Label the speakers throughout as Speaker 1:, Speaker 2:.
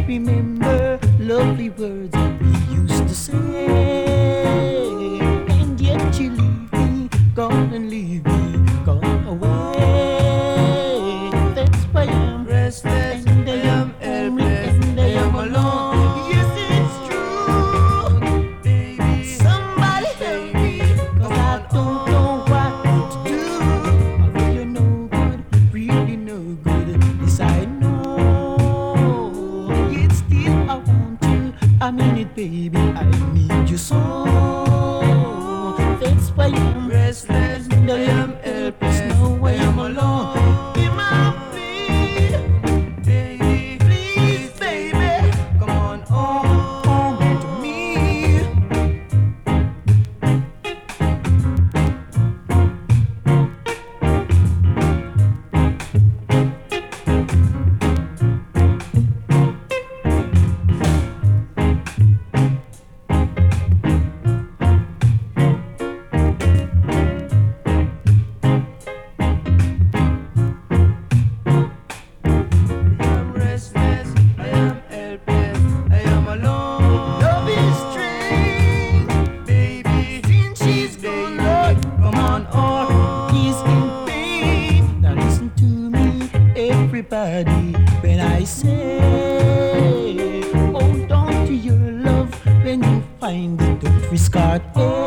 Speaker 1: remember lovely words that we used to say, and yet you leave me, gone and leave me, gone away. That's why I'm restless, and I am helpless, and I am alone. Yes, it's true, baby. Somebody help me, 'cause I don't know what to do. Oh, you're no good, really no good. Yes, I know. Yet still I want you. I mean it, baby. I need you so. That's why I'm restless, and I am helpless. Now I am alone. Be my plea, baby. Please, baby, come on home to me. I'm restless, I am helpless, I am alone. Love is strange, baby. Since she's gone, Lord, come on home. He's in pain. Now listen to me, everybody, when I say, hold on to your love. When you find it, don't risk it.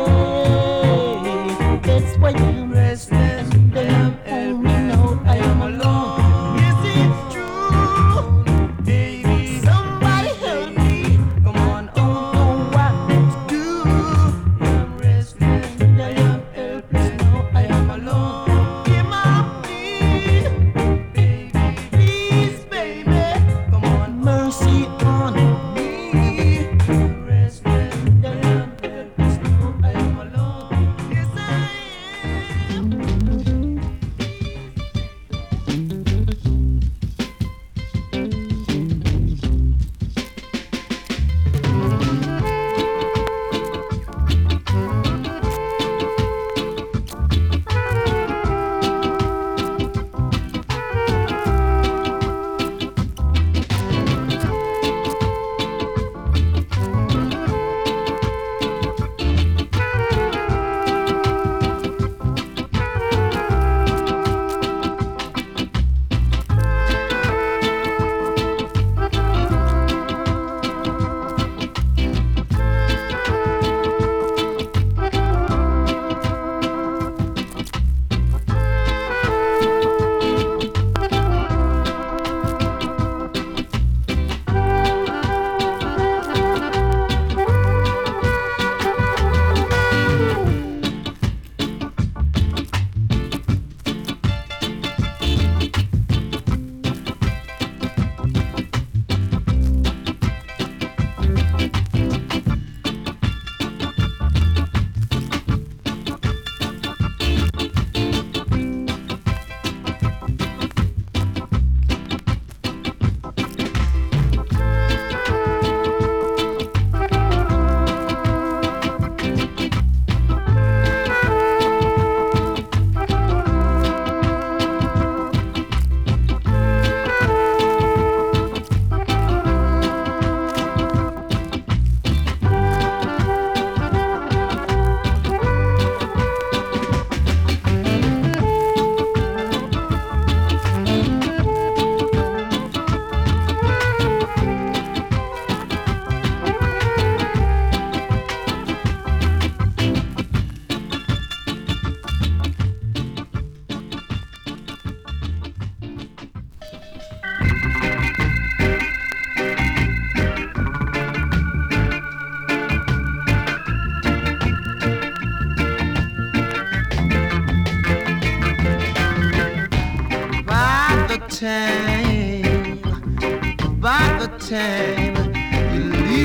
Speaker 1: That's why I'm restless, and I am helpless. Now I am alone. Yes, it's true, baby. Somebody help me. Come on, I don't know what to do. I'm restless, and I am helpless. Now I am alone. Give my plea, baby. Please, baby, come on, mercy on me. I'm restless, and I am helpless. Now I am alone. Yes, I am. By the time you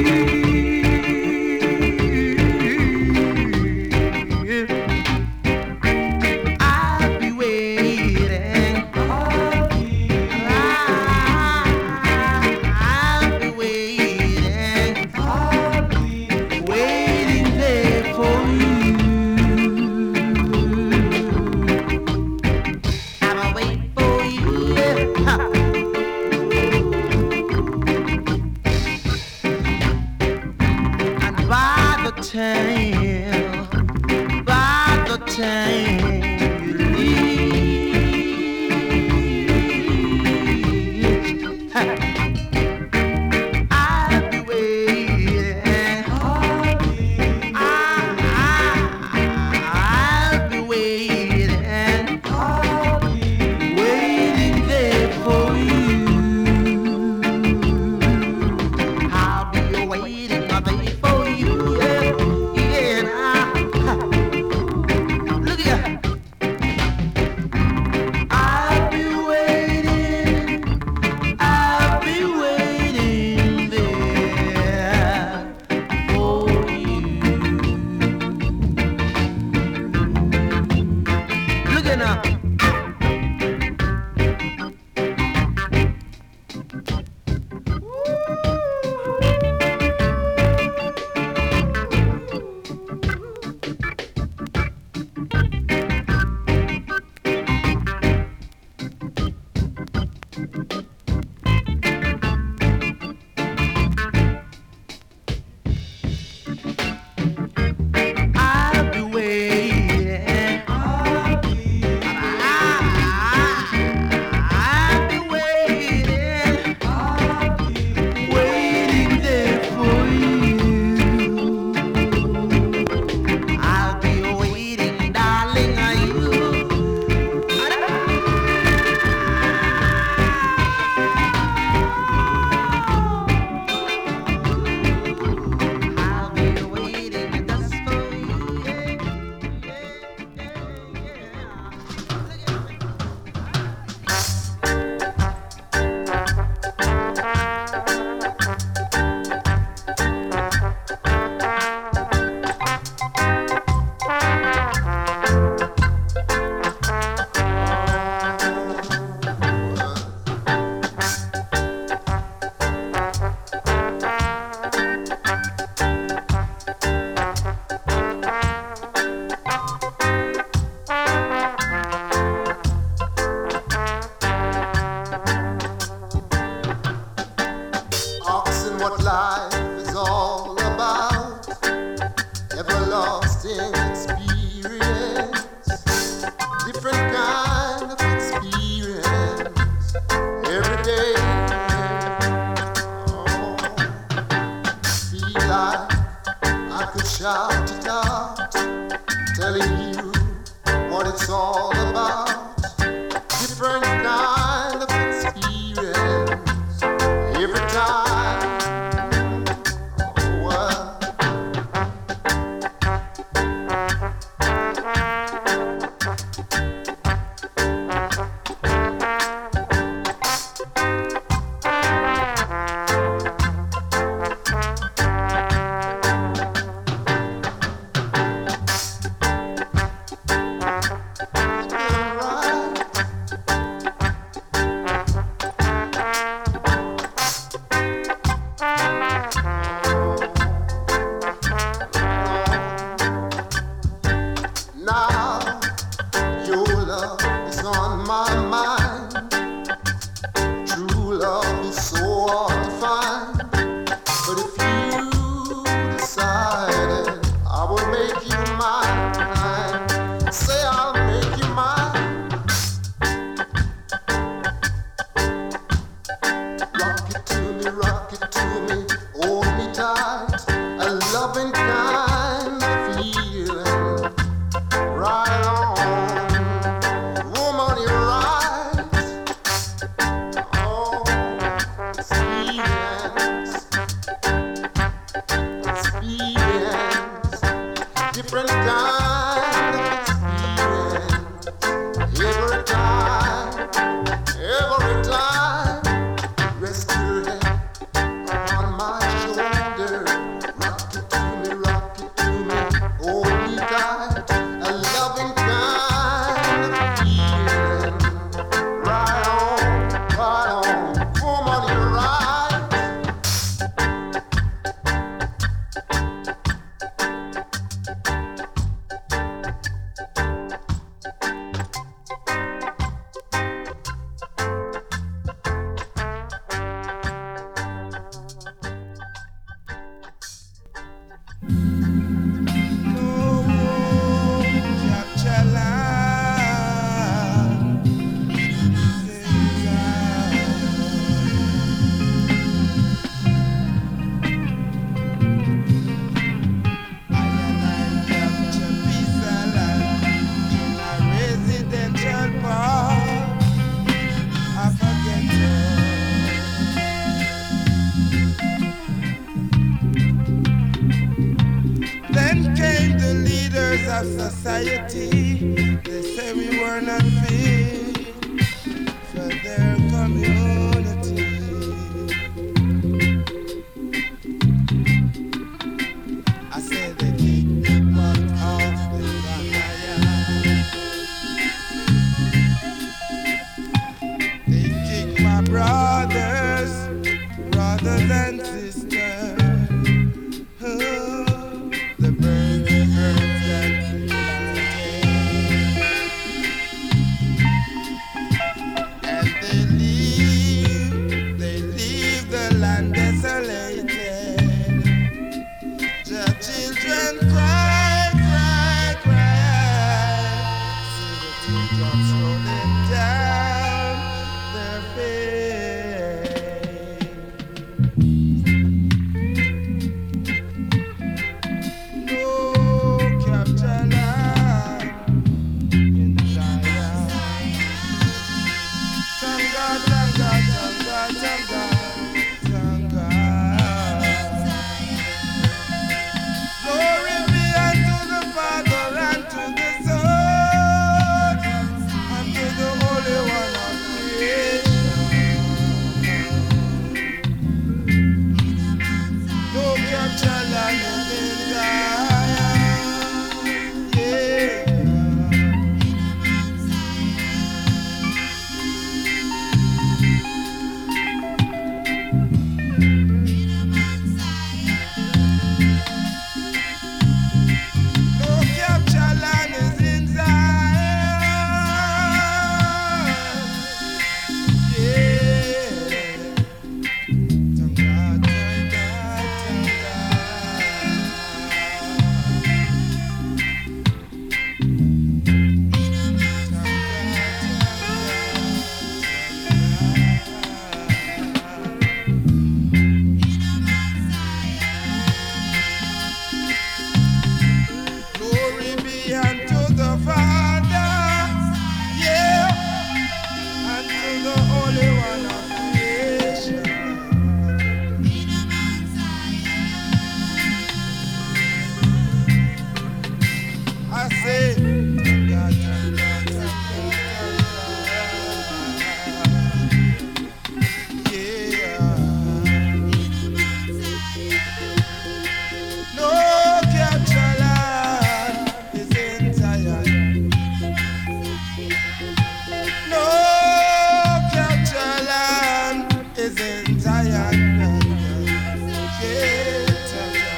Speaker 1: leave, I'll be waiting. I'll be waiting. Waiting there for you. I'ma wait for you. of society. They say we were not fit for their community. I said they kicked the butt off the fire. They kicked my brothers and sisters. The burning earth that we planted. And they leave the land desolated. The children cry, cry, cry. See the teardrops rolling down their face. No capture land in Zion. Tanga, tanga, tanga, tanga, tanga. Glory be unto the Father and to the Son and to the Holy One of creation. No capture land in Zion. Yeah. No capture land is in Zion. Yeah. Tanga, tanga, tanga. Glory be unto the Father, yeah, and to the Holy One of creation. I say, tanga, tanga, tanga, tanga. Yeah. No capture land is in Zion. No capture land is in Zion. Yeah, tanga,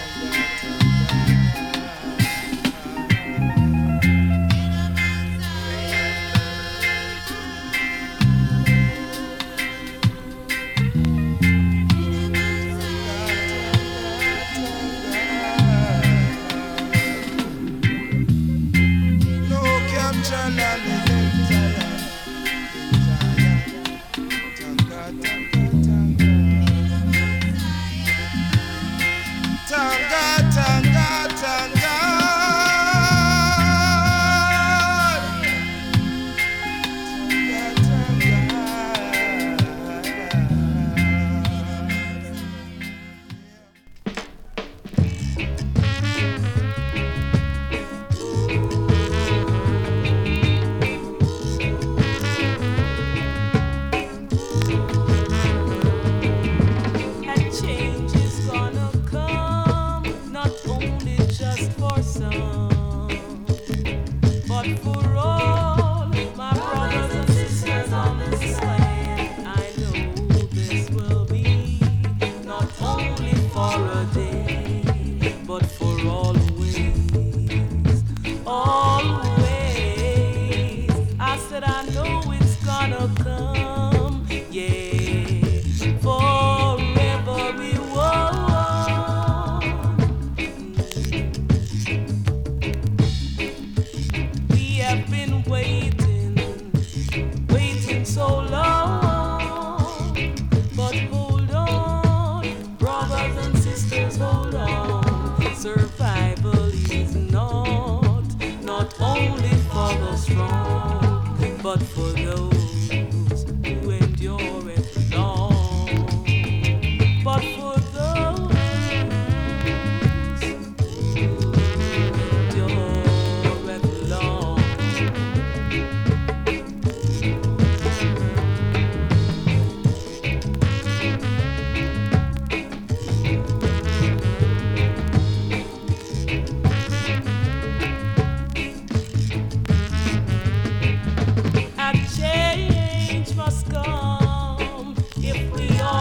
Speaker 1: no capture land is in Zion. Tanga, tanga, tanga.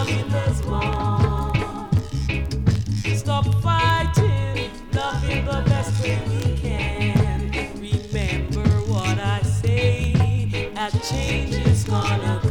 Speaker 2: Loving is more. Stop fighting, loving the best way we can. Remember what I say, a change is gonna